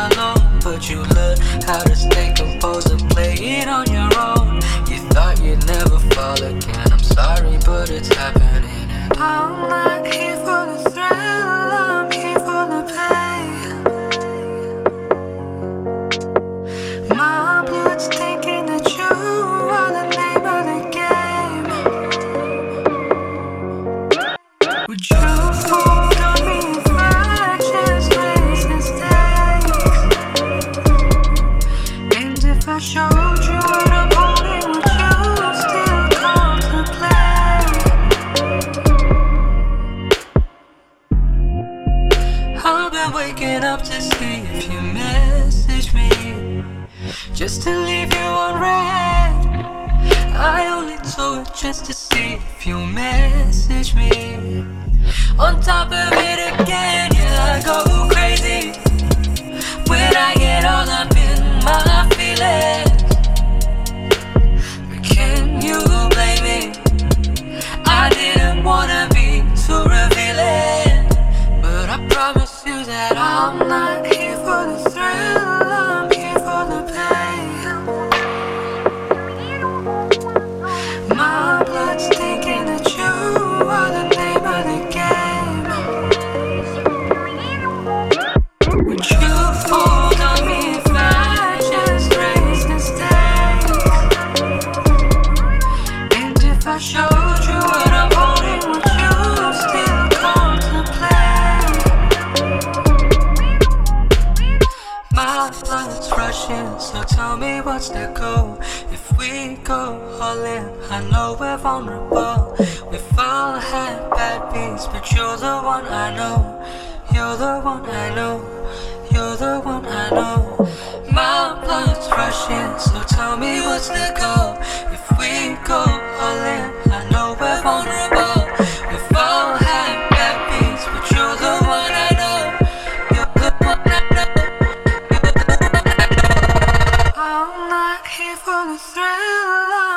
alone, but you learn how to stay composed and play it on your own. You thought you'd never fall again. I'm sorry, but it's happening. And I'm not here for the thrill, I'm here for the pain. My blood's thinking that you are the name of the game. Would you fold on me if I just made mistakes? And if I showed you what I'm holding, would you still come to play? I've been waking up to see if you message me, just to leave you on red. I only do it just to see if you message me. On top of it again, yeah, I go crazy when I get all up in my feelings. But can you blame me? I didn't wanna be too revealing, but I promise you that I'm not here for the thrill, I'm here for the pain. My blood's thinking that you are the name of the game. Would you fold on me if I just raised mistakes? And if I showed you what I'm holding, would you still come to play? My blood's rushing, so tell me what's the goal? If we go all in, I know we're vulnerable. We've all had bad beats, but you're the one I know. You're the one I know. You're the one I know. My blood's rushing, so tell me what's the goal? If we go all in, I know we're vulnerable. We've all had bad beats, but you're the one I know. You're the one I know. You're the one I know. I'm not here for the thrill.